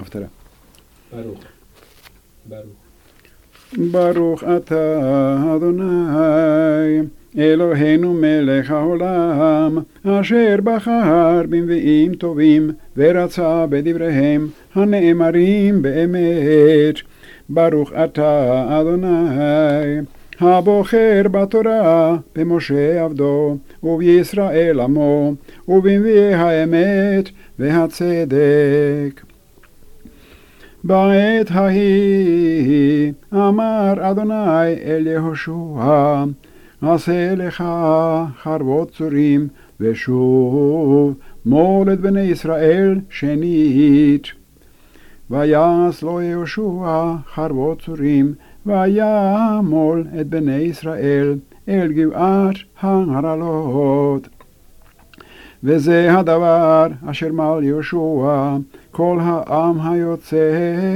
הפטרה. ברוך. ברוך. ברוך אתה אדוני אלוהינו מלך העולם, אשר בחר בנביאים טובים ורצה בדבריהם הנאמרים באמת. ברוך אתה אדוני הבוחר בתורה במשה עבדו ובישראל עמו ובנביאי האמת והצדק. בעת ההיא אמר אדוני אל יהושע, עשה לך חרבות צורים ושוב מול את בני ישראל שנית. ויעש לו יהושע חרבות צורים וימול את בני ישראל אל גבעת הרעלות. וזה הדבר אשר מל יהושע כל העם היוצא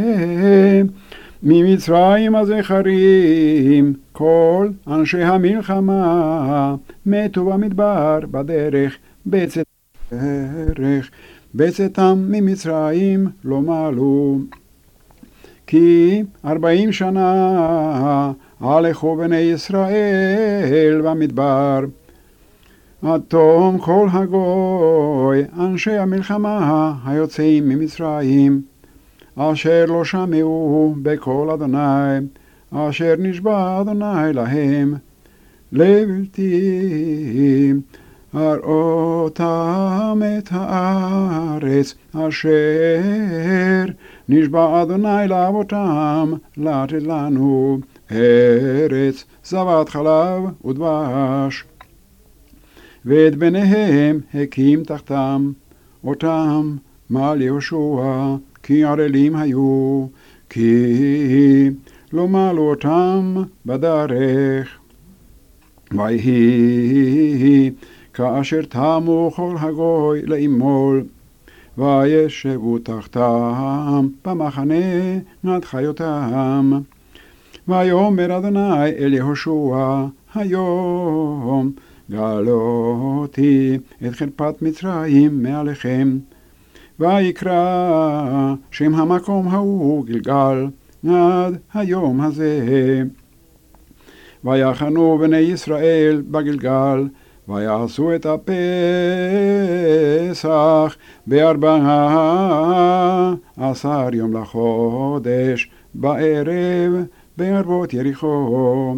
ממצרים הזכרים, כל אנשי המלחמה מתו במדבר בדרך בצאתם ממצרים לא מלו. כי 40 שנה הלכו בני ישראל במדבר, עד תום כל הגוי אנשי המלחמה היוצאים ממצרים, אשר לא שמעו בקול אדוני, אשר נשבע אדוני להם, לבלתי הראותם את הארץ, אשר נשבע אדוני לאבותם לתת לנו, ארץ זבת חלב ודבש. ואת בניהם הקים תחתם, אותם מל יהושע, כי ערלים היו, כי לא מלו אותם בדרך. ויהי כאשר תמו כל הגוי לאמול, וישבו תחתם במחנה עד חיותם. ויאמר אדוני אל יהושע, היום גלותי את חרפת מצרים מעליכם. ויקרא שם המקום ההוא גלגל עד היום הזה. ויחנו בני ישראל בגלגל, ויעשו את הפסח ב14 יום לחודש בערב בערבות יריחו.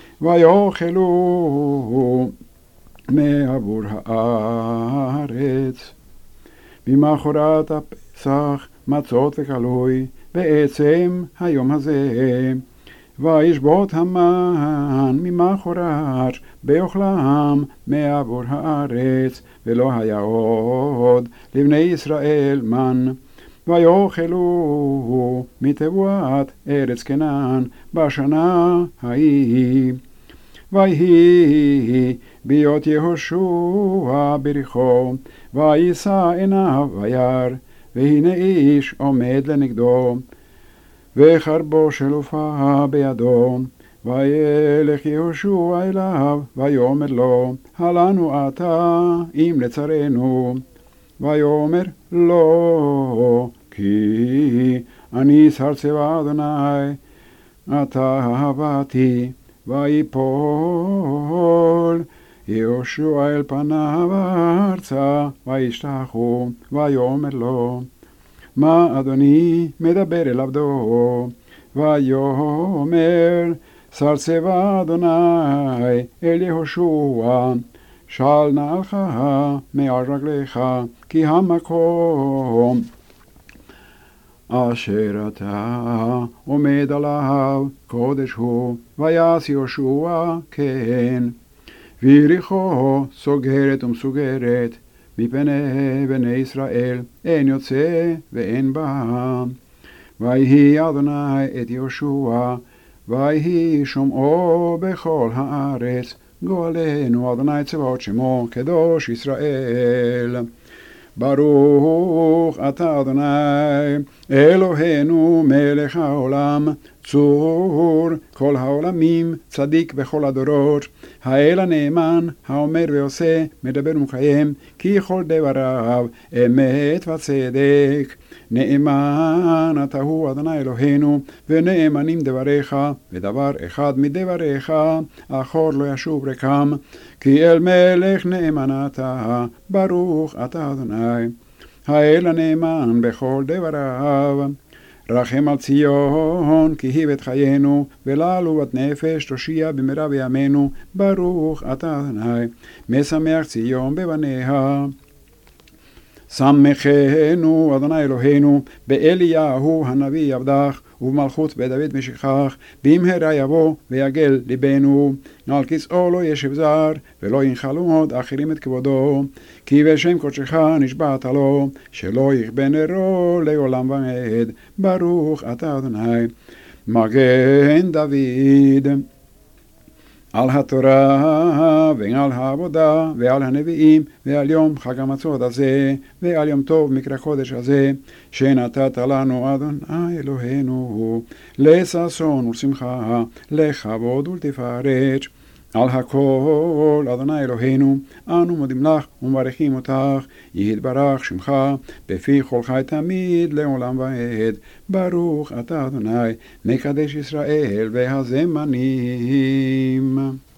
ויאכלו מעבור הארץ. במחרת הפסח מצות וקלוי בעצם היום הזה. וישבות המן ממחרת באוכלם מעבור הארץ, ולא היה עוד לבני ישראל מן. ויאכלו מתבואת ארץ כנען בשנה ההיא. ויהי ביות יהושע בריחו, ויישא עיניו וירא, והנה איש עומד לנגדו, וחרבו של עופרה בידו. וילך יהושע אליו, ויאמר לו, הלנו אתה אם לצרינו. ויאמר לא, כי אני שר צבא אדוני, אתה באתי. ויפול יהושע אל פניו ארצה, וישתחו. ויאמר לו, מה אדוני מדבר אל עבדו? ויאמר שר צבא אדוני אל יהושע, של נעלך מעל רגליך, כי המקום אשר אתה עומד עליו קודש הוא. ויעש יהושע כן, ויריחו סוגרת ומסוגרת מפני בני ישראל, אין יוצא ואין בא. ויהי אדוני את יהושע, ויהי שומעו בכל הארץ, גואלנו אדוני צבאות שמו קדוש ישראל. ברוך אתה אדוני אלוהינו מלך העולם, צור כל העולמים, צדיק בכל הדורות, האל הנאמן, האומר ועושה, מדבר ומקיים, כי כל דבריו אמת וצדק. נאמן אתה הוא אדוני אלוהינו, ונאמנים דבריך, ודבר אחד מדבריך, אחור לא ישוב ריקם, כי אל מלך נאמן אתה, ברוך אתה אדוני. האל הנאמן בכל דבריו. רחם על ציון, כי היא בית חיינו, ולעלובת נפש תושיע במהרה בימינו, ברוך אתה אדוני. משמח ציון בבניה. שמחנו אדוני אלוהינו, באליהו הנביא עבדך, ובמלכות בית דוד משכח, במהרה יבוא ויגל ליבנו. על כסאו לא ישב זר, ולא ינחלו עוד אחרים את כבודו, כי בשם קודשך נשבעת לו, שלא יכבה נרו לעולם ועד, ברוך אתה אדוני. מגן דוד. על התורה ועל העבודה ועל הנביאים ועל יום חג המצות הזה ועל יום טוב מקרא קודש הזה שנתת לנו אדוני אלוהינו לששון ולשמחה לכבוד ולתפארת. על הכל אדוני אלוהינו אנו מודים לך ומברכים אותך, יתברך שמך בפי כל חי תמיד לעולם ועד, ברוך אתה אדוני מקדש ישראל והזמנים.